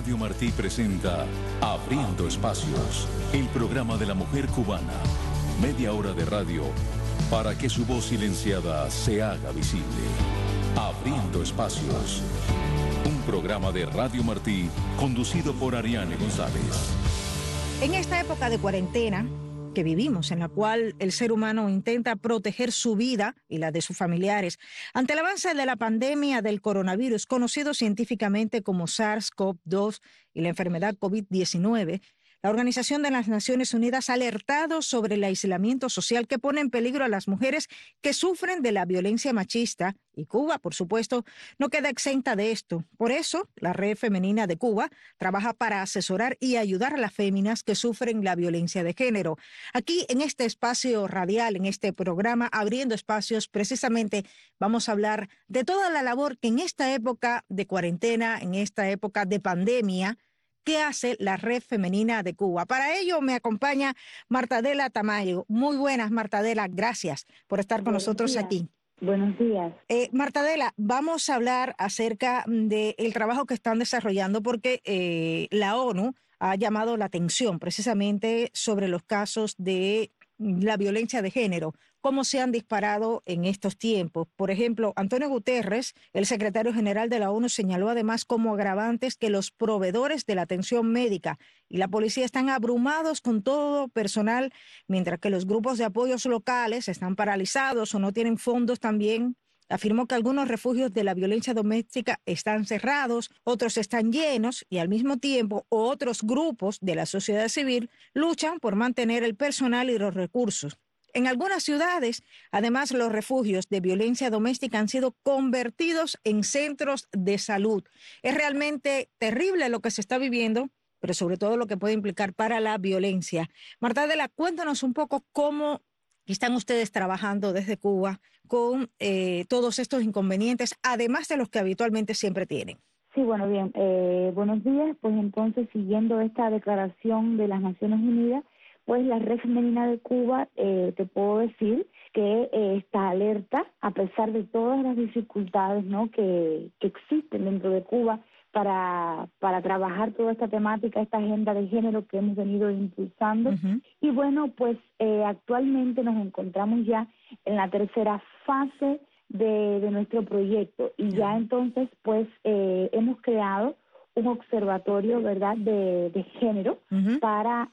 Radio Martí presenta Abriendo Espacios, el programa de la mujer cubana. Media hora de radio para que su voz silenciada se haga visible. Abriendo Espacios, un programa de Radio Martí conducido por Ariane González. En esta época de cuarentena que vivimos, en la cual el ser humano intenta proteger su vida y la de sus familiares ante el avance de la pandemia del coronavirus, conocido científicamente como SARS-CoV-2 y la enfermedad COVID-19, la Organización de las Naciones Unidas ha alertado sobre el aislamiento social que pone en peligro a las mujeres que sufren de la violencia machista, y Cuba, por supuesto, no queda exenta de esto. Por eso, la Red Femenina de Cuba trabaja para asesorar y ayudar a las féminas que sufren la violencia de género. Aquí, en este espacio radial, en este programa Abriendo Espacios, precisamente vamos a hablar de toda la labor que en esta época de cuarentena, en esta época de pandemia, ¿qué hace la Red Femenina de Cuba? Para ello me acompaña Martadela Tamayo. Muy buenas, Martadela. Gracias por estar con nosotros aquí. Buenos días. Martadela, vamos a hablar acerca del trabajo que están desarrollando porque la ONU ha llamado la atención precisamente sobre los casos de la violencia de género, cómo se han disparado en estos tiempos. Por ejemplo, Antonio Guterres, el secretario general de la ONU, señaló además como agravantes que los proveedores de la atención médica y la policía están abrumados con todo personal, mientras que los grupos de apoyos locales están paralizados o no tienen fondos también. Afirmó que algunos refugios de la violencia doméstica están cerrados, otros están llenos y al mismo tiempo otros grupos de la sociedad civil luchan por mantener el personal y los recursos. En algunas ciudades, además, los refugios de violencia doméstica han sido convertidos en centros de salud. Es realmente terrible lo que se está viviendo, pero sobre todo lo que puede implicar para la violencia. Martadela, cuéntanos un poco cómo están ustedes trabajando desde Cuba con todos estos inconvenientes, además de los que habitualmente siempre tienen. Sí, bueno, bien. Buenos días. Pues entonces, siguiendo esta declaración de las Naciones Unidas, pues la Red Femenina de Cuba, te puedo decir que está alerta, a pesar de todas las dificultades, ¿no?, que existen dentro de Cuba para trabajar toda esta temática, esta agenda de género que hemos venido impulsando. Uh-huh. Y bueno, pues actualmente nos encontramos ya en la tercera fase de nuestro proyecto y ya entonces pues hemos creado un observatorio, ¿verdad?, de género, uh-huh, para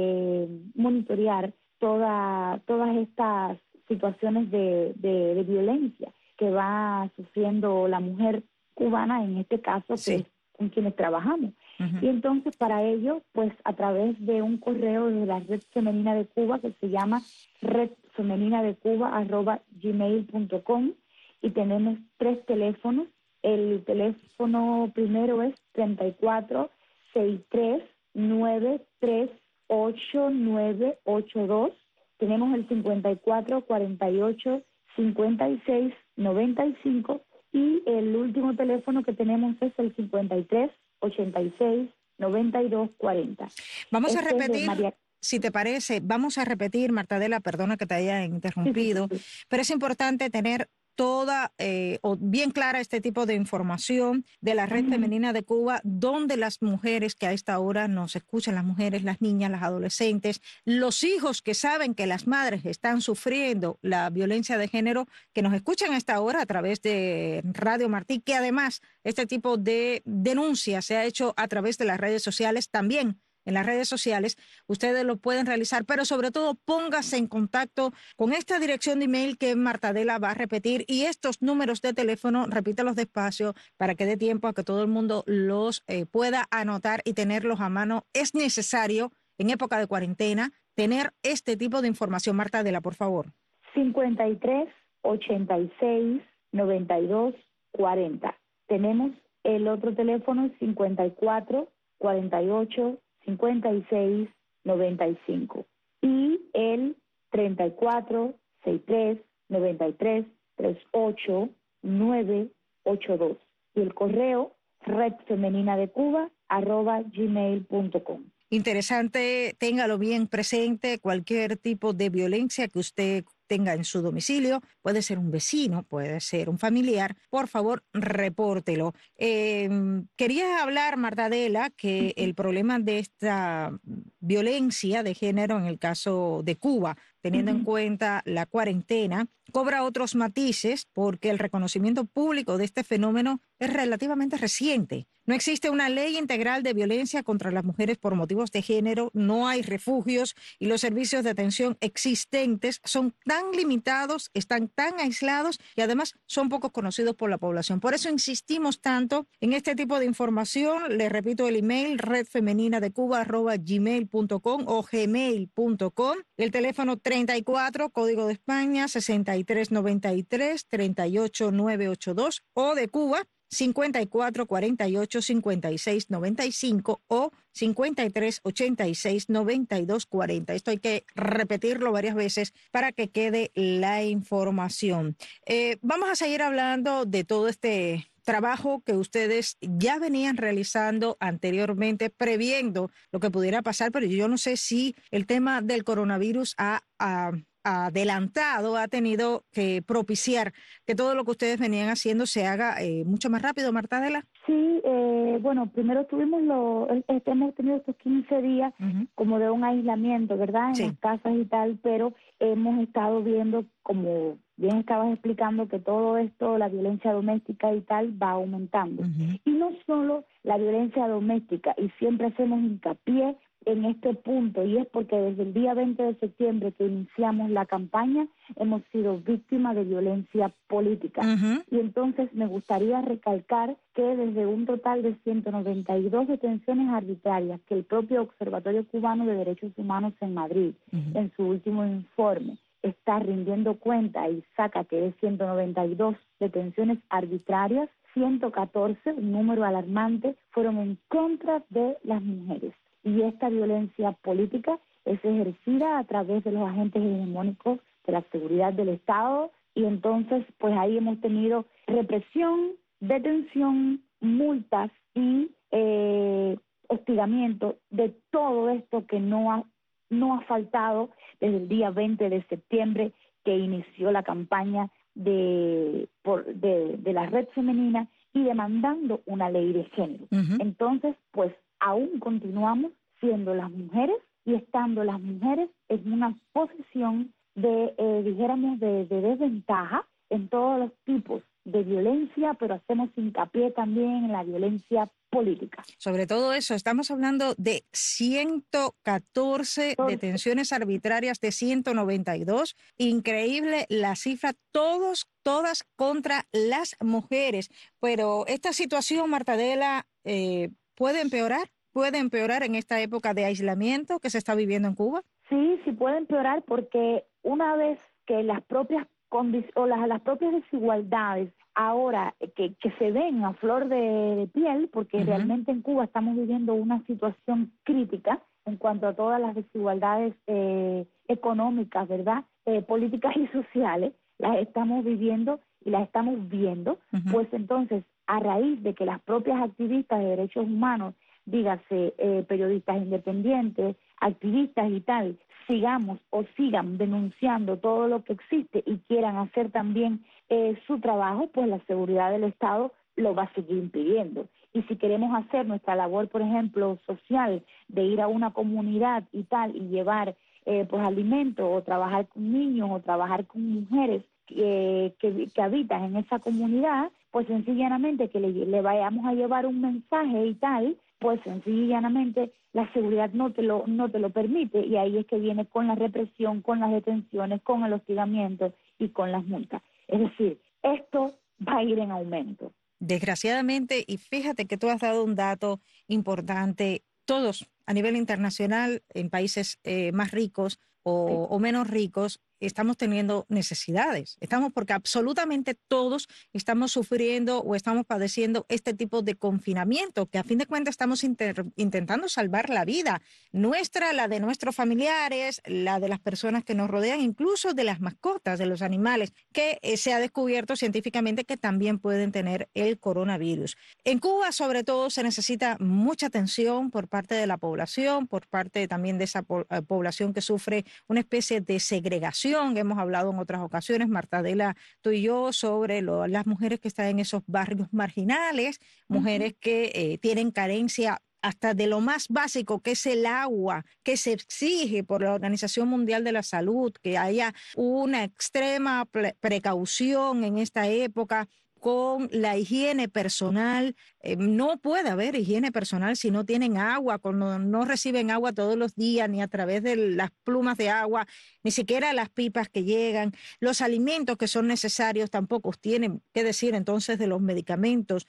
monitorear todas estas situaciones de violencia que va sufriendo la mujer cubana, en este caso, sí, que es con quienes trabajamos. Uh-huh. Y entonces para ello, pues a través de un correo de la Red Femenina de Cuba que se llama redfemeninadecuba@gmail.com, y tenemos 3 teléfonos. El teléfono primero es 3463938982. Tenemos el 54485695 y el último teléfono que tenemos es el 53869240. Vamos a repetir. Si te parece, vamos a repetir, Martadela, perdona que te haya interrumpido, sí. Pero es importante tener toda o bien clara este tipo de información de la Red Femenina de Cuba, donde las mujeres que a esta hora nos escuchan, las mujeres, las niñas, las adolescentes, los hijos que saben que las madres están sufriendo la violencia de género, que nos escuchan a esta hora a través de Radio Martí, que además este tipo de denuncia se ha hecho a través de las redes sociales también. En las redes sociales, ustedes lo pueden realizar, pero sobre todo póngase en contacto con esta dirección de email que Martadela va a repetir y estos números de teléfono, repítelos despacio para que dé tiempo a que todo el mundo los pueda anotar y tenerlos a mano. Es necesario, en época de cuarentena, tener este tipo de información. Martadela, por favor. 53869240. Tenemos el otro teléfono, 54485695 y el 3463933892 y el correo redfemeninadecuba@gmail.com. Interesante, téngalo bien presente, cualquier tipo de violencia que usted tenga en su domicilio, puede ser un vecino, puede ser un familiar, por favor, repórtelo. Quería hablar, Marta Adela, que el problema de esta violencia de género en el caso de Cuba, teniendo en cuenta la cuarentena, cobra otros matices porque el reconocimiento público de este fenómeno es relativamente reciente. No existe una ley integral de violencia contra las mujeres por motivos de género, no hay refugios y los servicios de atención existentes son tan limitados, están tan aislados y además son poco conocidos por la población. Por eso insistimos tanto en este tipo de información. Les repito el email redfemeninadecuba@gmail.com o gmail.com. El teléfono 34, código de España 6393 38982 o de Cuba 54 48 56 95 o 53 86 92 40. Esto hay que repetirlo varias veces para que quede la información. Vamos a seguir hablando de todo este trabajo que ustedes ya venían realizando anteriormente, previendo lo que pudiera pasar, pero yo no sé si el tema del coronavirus ha adelantado, ha tenido que propiciar que todo lo que ustedes venían haciendo se haga mucho más rápido, Marta Adela. Sí, bueno, primero hemos tenido estos 15 días como de un aislamiento, ¿verdad? En las casas y tal, pero hemos estado viendo, como bien estabas explicando, que todo esto, la violencia doméstica y tal, va aumentando. Y no solo la violencia doméstica, y siempre hacemos hincapié en este punto, y es porque desde el día 20 de septiembre que iniciamos la campaña hemos sido víctimas de violencia política. Y entonces me gustaría recalcar que desde un total de 192 detenciones arbitrarias que el propio Observatorio Cubano de Derechos Humanos en Madrid, en su último informe, está rindiendo cuenta y saca que de 192 detenciones arbitrarias, 114, un número alarmante, fueron en contra de las mujeres. Y esta violencia política es ejercida a través de los agentes hegemónicos de la seguridad del Estado, y entonces pues ahí hemos tenido represión, detención, multas y hostigamiento de todo esto que no ha faltado desde el día 20 de septiembre que inició la campaña de la Red Femenina y demandando una ley de género. Entonces, pues aún continuamos siendo las mujeres y estando las mujeres en una posición de, dijéramos, de desventaja en todos los tipos de violencia, pero hacemos hincapié también en la violencia política. Sobre todo eso, estamos hablando de 114 detenciones arbitrarias de 192. Increíble la cifra, todas contra las mujeres. Pero esta situación, Marta Adela, ¿puede empeorar? ¿Puede empeorar en esta época de aislamiento que se está viviendo en Cuba? Sí, sí puede empeorar porque una vez que las propias las propias desigualdades ahora que se ven a flor de piel, porque realmente en Cuba estamos viviendo una situación crítica en cuanto a todas las desigualdades económicas, ¿verdad? Políticas y sociales, las estamos viviendo y las estamos viendo, pues entonces a raíz de que las propias activistas de derechos humanos, dígase periodistas independientes, activistas y tal, sigan denunciando todo lo que existe y quieran hacer también su trabajo, pues la seguridad del Estado lo va a seguir impidiendo. Y si queremos hacer nuestra labor, por ejemplo, social, de ir a una comunidad y tal, y llevar pues alimentos, o trabajar con niños, o trabajar con mujeres que habitan en esa comunidad, pues sencillamente que le vayamos a llevar un mensaje y tal, pues sencillamente la seguridad no te lo permite, y ahí es que viene con la represión, con las detenciones, con el hostigamiento y con las multas. Es decir, esto va a ir en aumento. Desgraciadamente, y fíjate que tú has dado un dato importante, todos a nivel internacional, en países más ricos o menos ricos, estamos teniendo necesidades. Porque absolutamente todos estamos sufriendo o estamos padeciendo este tipo de confinamiento, que a fin de cuentas estamos intentando salvar la vida nuestra, la de nuestros familiares, la de las personas que nos rodean, incluso de las mascotas, de los animales, que se ha descubierto científicamente que también pueden tener el coronavirus. En Cuba, sobre todo, se necesita mucha atención por parte de la población, por parte también de esa población que sufre una especie de segregación atención. Hemos hablado en otras ocasiones, Martadela, tú y yo, sobre las mujeres que están en esos barrios marginales, mujeres que tienen carencia hasta de lo más básico, que es el agua, que se exige por la Organización Mundial de la Salud, que haya una extrema precaución en esta época con la higiene personal. No puede haber higiene personal si no tienen agua, cuando no reciben agua todos los días, ni a través de las plumas de agua, ni siquiera las pipas que llegan. Los alimentos que son necesarios tampoco tienen que decir entonces de los medicamentos.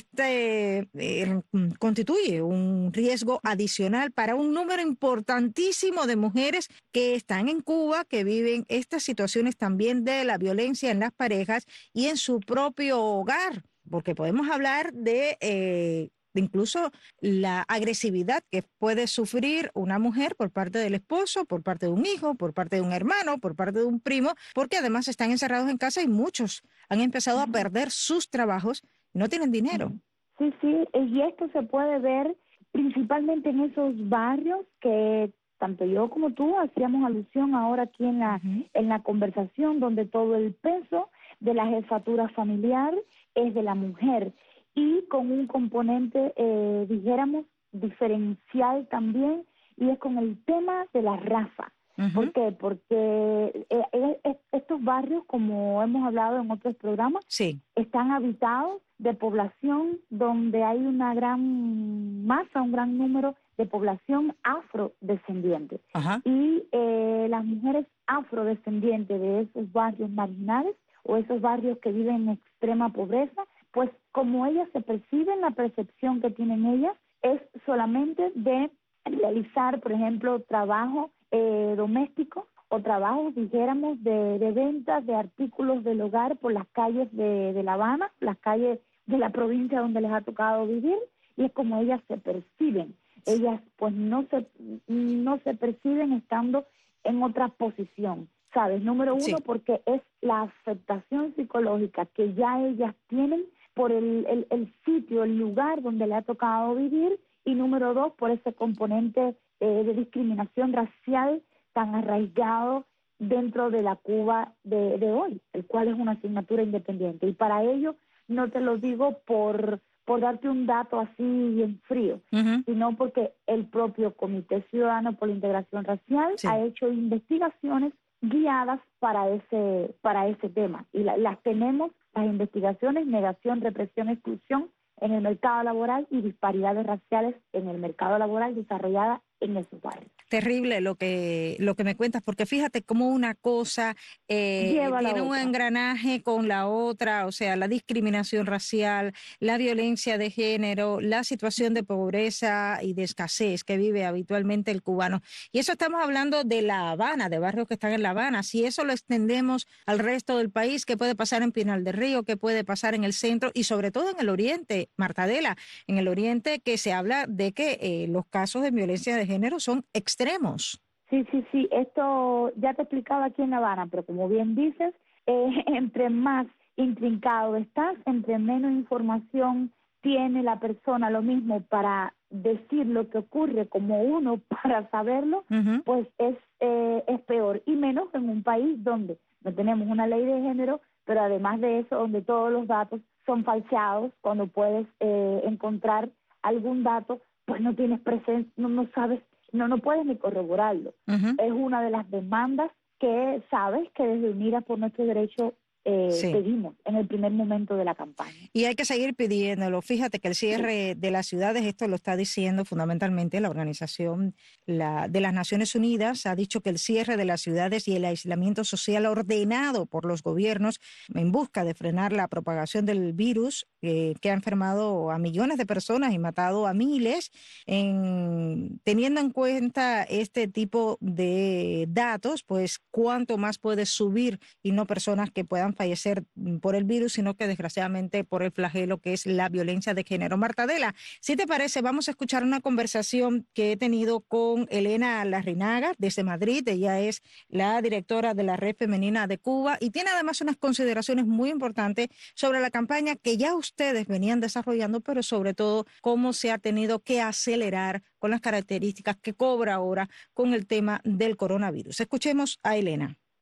Constituye un riesgo adicional para un número importantísimo de mujeres que están en Cuba, que viven estas situaciones también de la violencia en las parejas y en su propio hogar, porque podemos hablar de incluso la agresividad que puede sufrir una mujer por parte del esposo, por parte de un hijo, por parte de un hermano, por parte de un primo, porque además están encerrados en casa y muchos han empezado a perder sus trabajos y no tienen dinero. Sí, y esto se puede ver principalmente en esos barrios que tanto yo como tú hacíamos alusión ahora aquí en la conversación, donde todo el peso de la jefatura familiar es de la mujer y con un componente, dijéramos, diferencial también, y es con el tema de la raza. ¿Por qué? Porque estos barrios, como hemos hablado en otros programas, están habitados de población donde hay una gran masa, un gran número de población afrodescendiente. Y las mujeres afrodescendientes de esos barrios marginales o esos barrios que viven en extrema pobreza, pues como ellas se perciben, la percepción que tienen ellas es solamente de realizar, por ejemplo, trabajo doméstico o trabajos, dijéramos, de ventas de artículos del hogar por las calles de La Habana, las calles de la provincia donde les ha tocado vivir, y es como ellas se perciben. Ellas pues no se perciben estando en otra posición, ¿sabes? Número uno, porque es la afectación psicológica que ya ellas tienen por el sitio, el lugar donde le ha tocado vivir, y número dos, por ese componente de discriminación racial tan arraigado dentro de la Cuba de hoy, el cual es una asignatura independiente. Y para ello, no te lo digo por darte un dato así en frío, sino porque el propio Comité Ciudadano por la Integración Racial ha hecho investigaciones guiadas para ese tema. Y las tenemos, las investigaciones: negación, represión, exclusión en el mercado laboral y disparidades raciales en el mercado laboral desarrollada en esos barrios. Terrible lo que me cuentas, porque fíjate cómo una cosa tiene un engranaje con la otra, o sea, la discriminación racial, la violencia de género, la situación de pobreza y de escasez que vive habitualmente el cubano. Y eso estamos hablando de La Habana, de barrios que están en La Habana. Si eso lo extendemos al resto del país, ¿qué puede pasar en Pinar del Río? ¿Qué puede pasar en el centro? Y sobre todo en el oriente, Martadela, en el oriente, que se habla de que los casos de violencia de género son extremos. Sí, esto ya te explicaba aquí en La Habana, pero como bien dices, entre más intrincado estás, entre menos información tiene la persona, lo mismo para decir lo que ocurre como uno para saberlo, pues es peor, y menos en un país donde no tenemos una ley de género, pero además de eso, donde todos los datos son falseados. Cuando puedes encontrar algún dato, pues no tienes presencia, no sabes, no puedes ni corroborarlo. Es una de las demandas que sabes que desde Unidas por Nuestros Derechos pedimos en el primer momento de la campaña. Y hay que seguir pidiéndolo. Fíjate que el cierre de las ciudades, esto lo está diciendo fundamentalmente la Organización de las Naciones Unidas, ha dicho que el cierre de las ciudades y el aislamiento social ordenado por los gobiernos en busca de frenar la propagación del virus que ha enfermado a millones de personas y matado a miles, teniendo en cuenta este tipo de datos, pues cuánto más puede subir, y no personas que puedan fallecer por el virus, sino que desgraciadamente por el flagelo que es la violencia de género. Martadela, si te parece, vamos a escuchar una conversación que he tenido con Elena Larrinaga desde Madrid. Ella es la directora de la Red Femenina de Cuba y tiene además unas consideraciones muy importantes sobre la campaña que ya ustedes venían desarrollando, pero sobre todo cómo se ha tenido que acelerar con las características que cobra ahora con el tema del coronavirus. Escuchemos a Elena.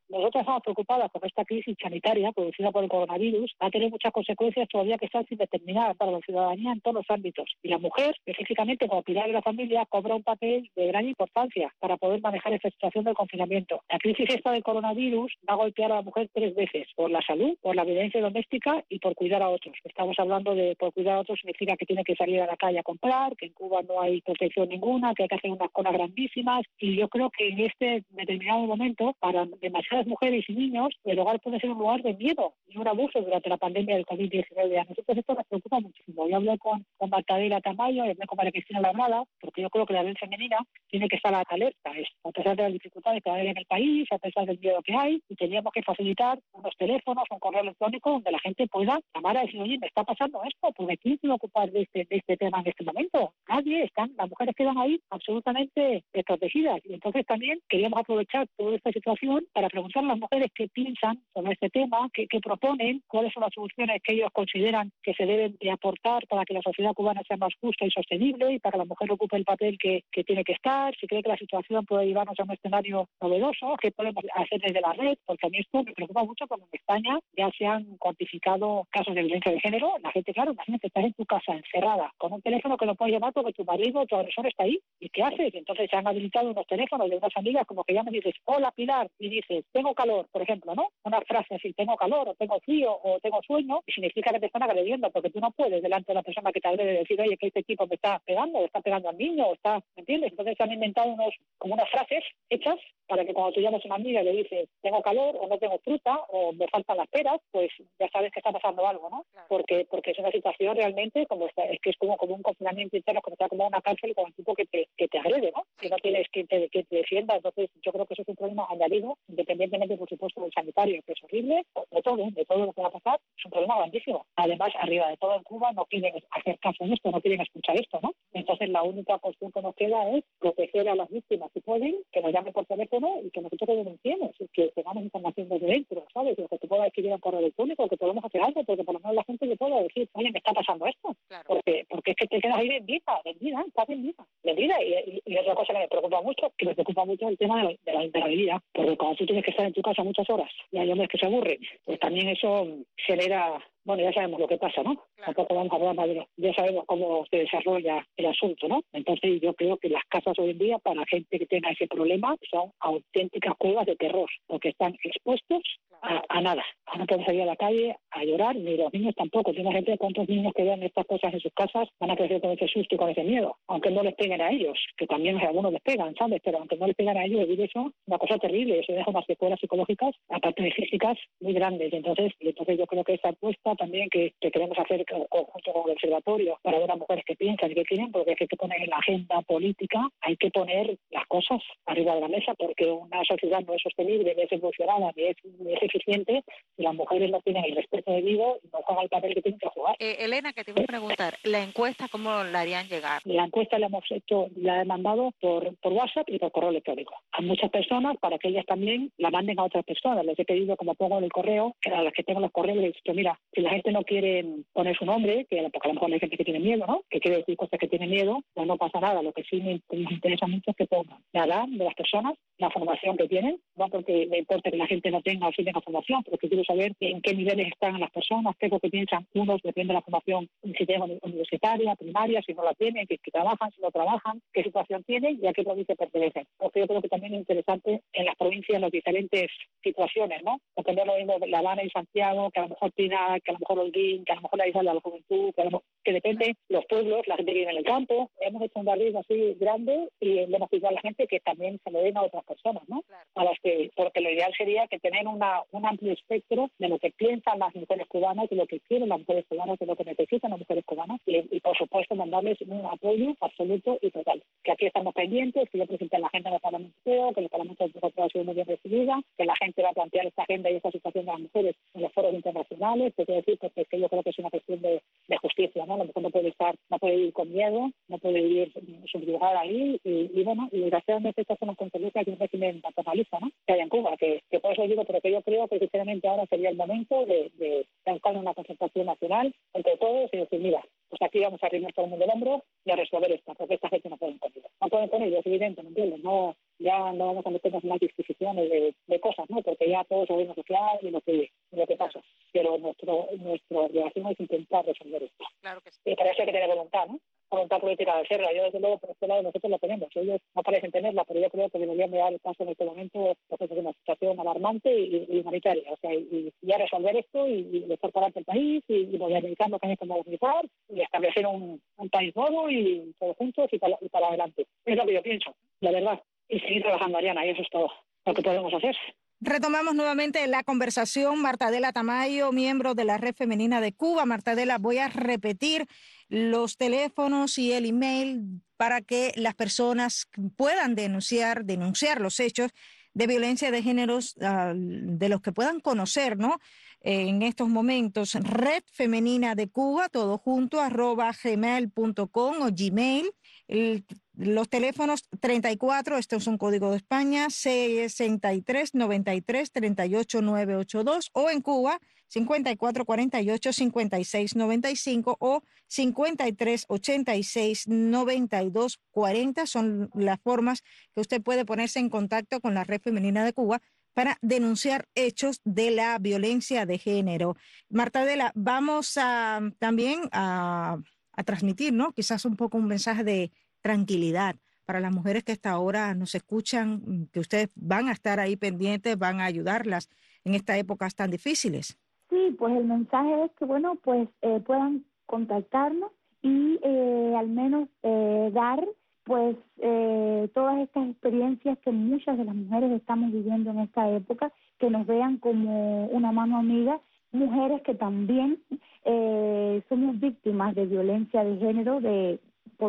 nosotros estamos preocupadas por esta crisis sanitaria producida por el coronavirus. Va a tener muchas consecuencias todavía que están sin determinar para la ciudadanía en todos los ámbitos. Y la mujer, específicamente como pilar de la familia, cobra un papel de gran importancia para poder manejar esta situación del confinamiento. La crisis esta del coronavirus va a golpear a la mujer 3 veces: por la salud, por la violencia doméstica y por cuidar a otros. Estamos hablando de por cuidar a otros significa que tiene que salir a la calle a comprar, que en Cuba no hay protección ninguna, que hay que hacer unas colas grandísimas, y yo creo que en este determinado momento, para demasiadas mujeres y niños, el hogar puede ser un lugar de miedo y un abuso durante la pandemia del COVID-19. A nosotros esto nos preocupa muchísimo. Yo hablé con Martadela Tamayo, y hablé con María Cristina Labrada, porque yo creo que la violencia femenina tiene que estar alerta, a pesar de las dificultades que hay en el país, a pesar del miedo que hay, y teníamos que facilitar unos teléfonos, un correo electrónico donde la gente pueda llamar a decir, oye, me está pasando esto, porque ¿quién se va a ocupar de este tema en este momento? Nadie. Las mujeres quedan ahí absolutamente desprotegidas. Y entonces también queríamos aprovechar toda esta situación para preguntar a las mujeres qué piensan sobre este tema, qué proponen, cuáles son las soluciones que ellos consideran que se deben de aportar para que la sociedad cubana sea más justa y sostenible, y para que la mujer ocupe el papel que tiene que estar, si cree que la situación puede llevarnos a un escenario novedoso, qué podemos hacer desde la red, porque a mí esto me preocupa mucho, porque en España ya se han cuantificado casos de violencia de género. La gente, claro, imagínate, estás en tu casa encerrada con un teléfono que no puedes llamar porque tu marido, tu agresor está ahí. ¿Y qué haces? Entonces se han habilitado unos teléfonos de unas amigas como que llaman y dices, hola Pilar, y dices, tengo calor, por ejemplo, ¿no? Una frase así, tengo calor, o tengo frío, o tengo sueño, y significa que te están agrediendo, porque tú no puedes delante de la persona que te agrede decir, oye, que este tipo me está pegando, o está pegando al niño, o está, ¿me entiendes? Entonces se han inventado como unas frases hechas para que cuando tú llamas a una amiga y le dices, tengo calor, o no tengo fruta, o me faltan las peras, pues ya sabes que está pasando algo, ¿no? Claro. Porque es una situación realmente como es que es como un confinamiento interno, como está como una cárcel con el tipo que te agrede, ¿no? Si no tienes que te defienda. Entonces yo creo que eso es un problema añadido, independientemente, por supuesto, del sanitario, que es horrible, de todo lo que va a pasar, es un problema grandísimo. Además, arriba de todo en Cuba no quieren hacer caso en esto, no quieren escuchar esto, ¿no? Entonces la única cuestión que nos queda es proteger a las víctimas si pueden, que nos llamen por teléfono y que nosotros lo denunciemos, y que tengamos información desde dentro, ¿sabes? Y que te pueda escribir en correo electrónico, que podamos hacer algo, porque por lo menos la gente le pueda decir, oye, me está pasando esto. Claro. Porque es que te quedas ahí vendida, estás vendida. Y otra cosa que me preocupa mucho, el tema de la internabilidad, porque cuando tú tienes que estar en tu casa muchas horas y hay hombres que se aburren, pues también eso genera... Bueno, ya sabemos lo que pasa, ¿no? Claro. Tampoco vamos a hablar más de lo... Ya sabemos cómo se desarrolla el asunto, ¿no? Entonces yo creo que las casas hoy en día, para la gente que tenga ese problema, son auténticas cuevas de terror, porque están expuestos a nada. No pueden salir a la calle a llorar, ni los niños tampoco. Tiene gente, cuántos niños que vean estas cosas en sus casas van a crecer con ese susto y con ese miedo, aunque no les peguen a ellos, que también algunos les pegan, ¿sabes? Pero aunque no les pegan a ellos, vivir eso, una cosa terrible, eso deja unas secuelas psicológicas, aparte de físicas, muy grandes. Entonces yo creo que esta apuesta también que queremos hacer junto con el observatorio para ver a mujeres que piensan y que quieren, porque hay que poner en la agenda política, hay que poner las cosas arriba de la mesa, porque una sociedad no es sostenible, ni es evolucionada, ni es eficiente si las mujeres no tienen el respeto debido y no juegan el papel que tienen que jugar. Elena, que te voy a preguntar, ¿la encuesta cómo la harían llegar? La encuesta la he mandado por WhatsApp y por correo electrónico a muchas personas para que ellas también la manden a otras personas. Les he pedido, como pongo en el correo, que a las que tengo los correos, les he dicho, mira, si la gente no quiere poner su nombre, porque a lo mejor hay gente que tiene miedo, ¿no? Que quiere decir cosas que tiene miedo, pues no pasa nada. Lo que sí me interesa mucho es que pongan la edad de las personas, la formación que tienen, no porque me importa que la gente no tenga o sí tenga formación, pero que quiero saber en qué niveles están las personas, qué es lo que piensan unos, depende de la formación, si tienen universitaria, primaria, si no la tienen, que trabajan, si no trabajan, qué situación tienen y a qué provincia pertenecen. Porque yo creo que también es interesante en las provincias las diferentes situaciones, ¿no? Porque no es lo mismo La Habana y Santiago, que a lo mejor Pinar, que a lo mejor Holguín, que a lo mejor la isla de la juventud, que depende los pueblos, la gente que vive en el campo. Hemos hecho un barrido así grande y le hemos pedido a la gente que también se lo den a otras personas, ¿no? Claro. A las que, porque lo ideal sería que tener un amplio espectro de lo que piensan las mujeres cubanas, de lo que quieren las mujeres cubanas, de lo que necesitan las mujeres cubanas y por supuesto mandarles un apoyo absoluto y total. Que aquí estamos pendientes, que yo presenté la agenda del Parlamento Europeo, que el Parlamento Europeo ha sido muy bien recibida, que la gente va a plantear esta agenda y esta situación de las mujeres en los foros internacionales, que quiero decir, porque es que yo creo que es una cuestión de justicia, ¿no? La mujer no puede vivir con miedo, no puede vivir subyugada ahí y bueno, y desgraciadamente estas son las consecuencias de un régimen paternalista, ¿no? Que hay en Cuba, que por eso digo, pero que yo creo que sinceramente ahora sería el momento de buscar una concertación nacional entre todos y decir, mira, pues aquí vamos a arrimar todo el mundo el hombro y a resolver esto, porque esta gente no puede con ello. No pueden con ello, es evidente, ¿me entiendes? No, ya no vamos a meternos en más disquisiciones de cosas, ¿no? Porque ya todos sabemos lo que hay y lo que pasa. Pero nuestra obligación es intentar resolver esto. Claro que sí. Y para eso hay que tener voluntad, ¿no? Voluntad política de serla. Yo, desde luego, por este lado nosotros la tenemos. Ellos no parecen tenerla, pero yo creo que deberían de dar el paso en este momento, porque es una situación alarmante y humanitaria. O sea, y ya resolver esto y dejar para adelante el país y modernizar lo que hay que modernizar y establecer un país nuevo y todos juntos y para adelante. Es lo que yo pienso, la verdad. Y seguir trabajando, Ariana, y eso es todo lo que podemos hacer. Retomamos nuevamente la conversación. Marta Adela Tamayo, miembro de la Red Femenina de Cuba. Marta Adela, voy a repetir los teléfonos y el email para que las personas puedan denunciar los hechos de violencia de géneros, de los que puedan conocer, ¿no? En estos momentos, Red Femenina de Cuba, todo junto, @gmail.com o Gmail. Los teléfonos 34, este es un código de España, 6393-38-982, o en Cuba 5448-5695 o 5386-9240. Son las formas que usted puede ponerse en contacto con la Red Femenina de Cuba para denunciar hechos de la violencia de género. Marta Adela, vamos también a transmitir, ¿no? Quizás un poco un mensaje de tranquilidad para las mujeres que hasta ahora nos escuchan, que ustedes van a estar ahí pendientes, van a ayudarlas en estas épocas tan difíciles. Sí, pues el mensaje es que, bueno, pues puedan contactarnos y al menos dar, pues, todas estas experiencias que muchas de las mujeres estamos viviendo en esta época, que nos vean como una mano amiga, mujeres que también somos víctimas de violencia de género, de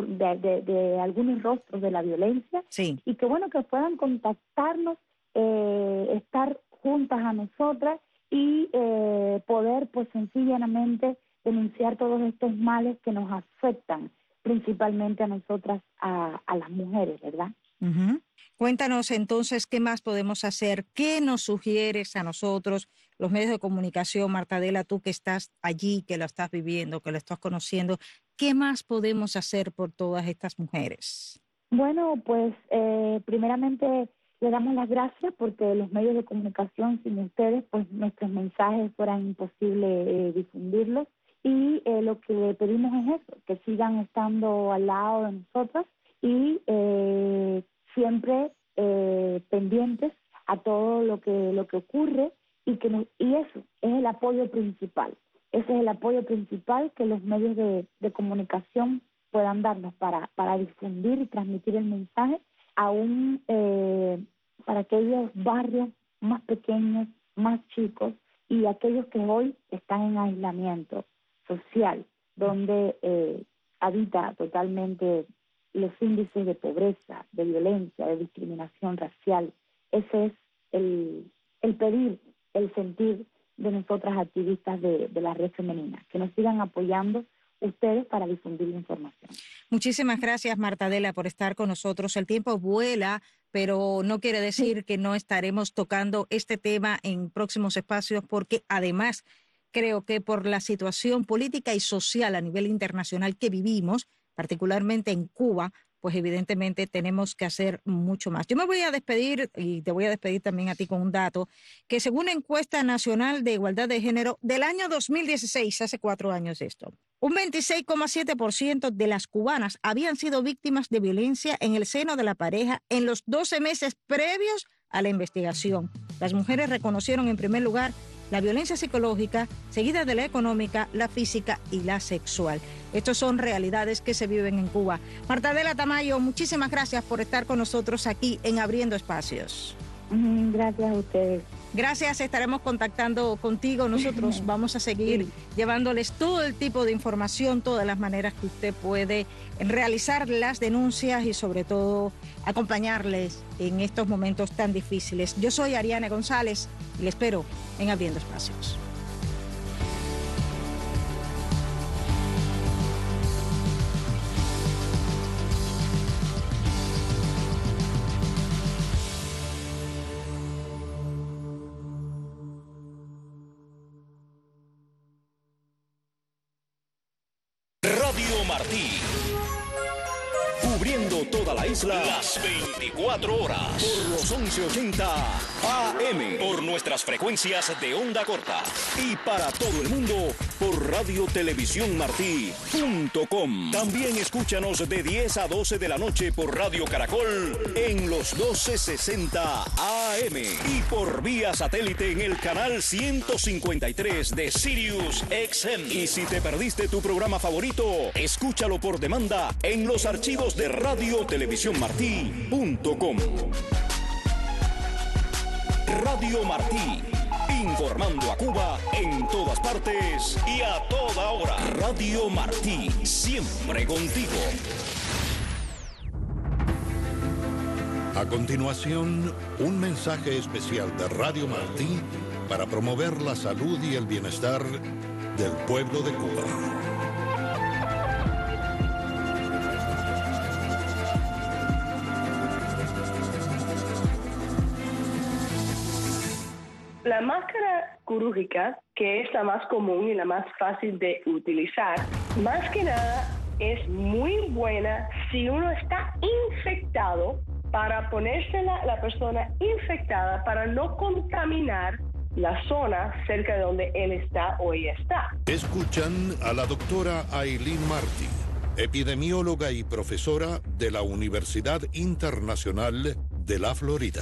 algunos rostros de la violencia, sí. Y que, bueno, que puedan contactarnos, estar juntas a nosotras y poder, pues, sencillamente denunciar todos estos males que nos afectan principalmente a nosotras, a las mujeres, ¿verdad? Uh-huh. Cuéntanos entonces qué más podemos hacer, qué nos sugieres a nosotros, los medios de comunicación, Marta Adela, tú que estás allí, que lo estás viviendo, que lo estás conociendo, ¿qué más podemos hacer por todas estas mujeres? Bueno, pues primeramente le damos las gracias porque los medios de comunicación, sin ustedes, pues nuestros mensajes fueran imposible difundirlos. Y lo que pedimos es eso, que sigan estando al lado de nosotras y siempre pendientes a todo lo que ocurre y eso es el apoyo principal. Ese es el apoyo principal que los medios de comunicación puedan darnos para difundir y transmitir el mensaje aún para aquellos barrios más pequeños, más chicos y aquellos que hoy están en aislamiento social, donde habita totalmente los índices de pobreza, de violencia, de discriminación racial. Ese es el pedir, el sentir de nosotras activistas de la Red Femenina, que nos sigan apoyando ustedes para difundir la información. Muchísimas gracias, Marta Adela, por estar con nosotros. El tiempo vuela, pero no quiere decir que no estaremos tocando este tema en próximos espacios, porque además creo que por la situación política y social a nivel internacional que vivimos, particularmente en Cuba, pues evidentemente tenemos que hacer mucho más. Yo me voy a despedir y te voy a despedir también a ti con un dato que según la encuesta nacional de igualdad de género del año 2016, hace 4 años esto, un 26,7% de las cubanas habían sido víctimas de violencia en el seno de la pareja en los 12 meses previos a la investigación. Las mujeres reconocieron en primer lugar la violencia psicológica, seguida de la económica, la física y la sexual. Estas son realidades que se viven en Cuba. Marta Adela Tamayo, muchísimas gracias por estar con nosotros aquí en Abriendo Espacios. Gracias a ustedes. Gracias, estaremos contactando contigo. Nosotros vamos a seguir llevándoles todo el tipo de información, todas las maneras que usted puede realizar las denuncias y sobre todo acompañarles en estos momentos tan difíciles. Yo soy Ariana González y le espero en Abriendo Espacios. Radio Martí, cubriendo en toda la isla, las 24 horas, por los 1180 AM, por nuestras frecuencias de onda corta, y para todo el mundo, por radiotelevisiónmartí.com. También escúchanos de 10 a 12 de la noche por Radio Caracol, en los 1260 AM, y por vía satélite en el canal 153 de Sirius XM. Y si te perdiste tu programa favorito, escúchalo por demanda en los archivos de radiotelevisiónmartí.com. Radio Martí, informando a Cuba en todas partes y a toda hora. Radio Martí, siempre contigo. A continuación, un mensaje especial de Radio Martí para promover la salud y el bienestar del pueblo de Cuba. La máscara quirúrgica, que es la más común y la más fácil de utilizar, más que nada es muy buena si uno está infectado, para ponérsela la persona infectada para no contaminar la zona cerca de donde él está o ella está. Escuchan a la doctora Aileen Martí, epidemióloga y profesora de la Universidad Internacional de la Florida.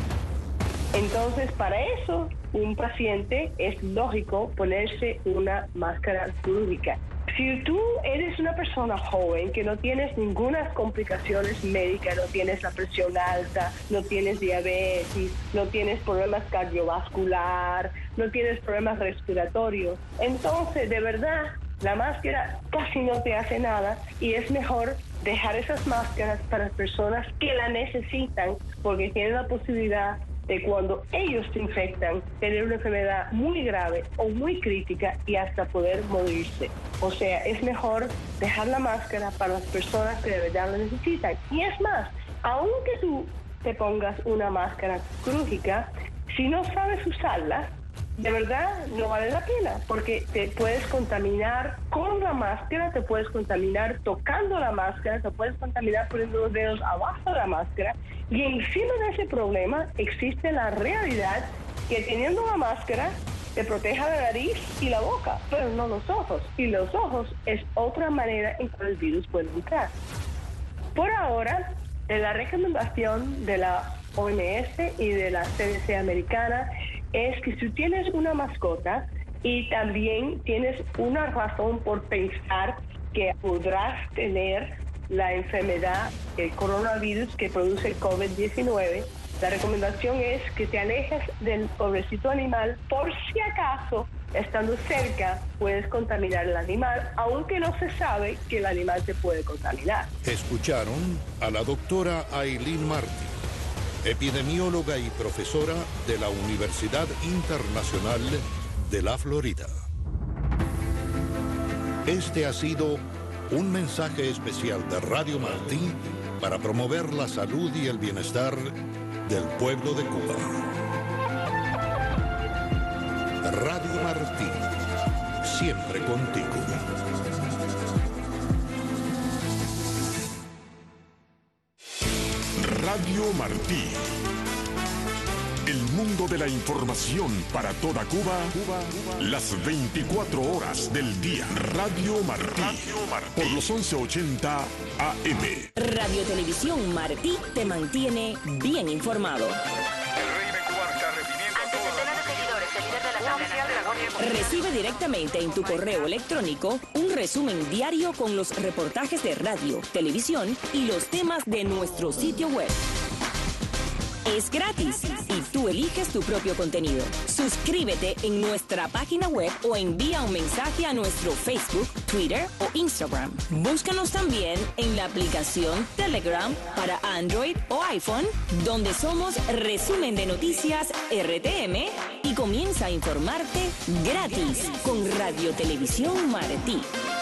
Entonces, para eso, un paciente es lógico ponerse una máscara quirúrgica. Si tú eres una persona joven que no tienes ninguna complicaciones médicas, no tienes la presión alta, no tienes diabetes, no tienes problemas cardiovasculares, no tienes problemas respiratorios, entonces de verdad la máscara casi no te hace nada y es mejor dejar esas máscaras para personas que la necesitan porque tienen la posibilidad de cuando ellos se infectan, tener una enfermedad muy grave o muy crítica y hasta poder morirse. O sea, es mejor dejar la máscara para las personas que de verdad la necesitan. Y es más, aunque tú te pongas una máscara quirúrgica, si no sabes usarla, de verdad no vale la pena, porque te puedes contaminar con la máscara, te puedes contaminar tocando la máscara, te puedes contaminar poniendo los dedos abajo de la máscara, y encima de ese problema existe la realidad que teniendo la máscara te proteja la nariz y la boca, pero no los ojos, y los ojos es otra manera en que el virus puede entrar. Por ahora, la recomendación de la OMS y de la CDC americana es que si tienes una mascota y también tienes una razón por pensar que podrás tener la enfermedad, el coronavirus que produce el COVID-19, la recomendación es que te alejes del pobrecito animal por si acaso, estando cerca, puedes contaminar al animal, aunque no se sabe que el animal te puede contaminar. Escucharon a la doctora Aileen Martí, epidemióloga y profesora de la Universidad Internacional de la Florida. Este ha sido un mensaje especial de Radio Martí para promover la salud y el bienestar del pueblo de Cuba. Radio Martí, siempre contigo. Radio Martí. El mundo de la información para toda Cuba, las 24 horas del día. Radio Martí. Por los 1180 AM. Radio Televisión Martí te mantiene bien informado. Recibe directamente en tu correo electrónico un resumen diario con los reportajes de radio, televisión y los temas de nuestro sitio web. Es gratis y tú eliges tu propio contenido. Suscríbete en nuestra página web o envía un mensaje a nuestro Facebook, Twitter o Instagram. Búscanos también en la aplicación Telegram para Android o iPhone, donde somos Resumen de Noticias RTM, y comienza a informarte gratis con Radio Televisión Martí.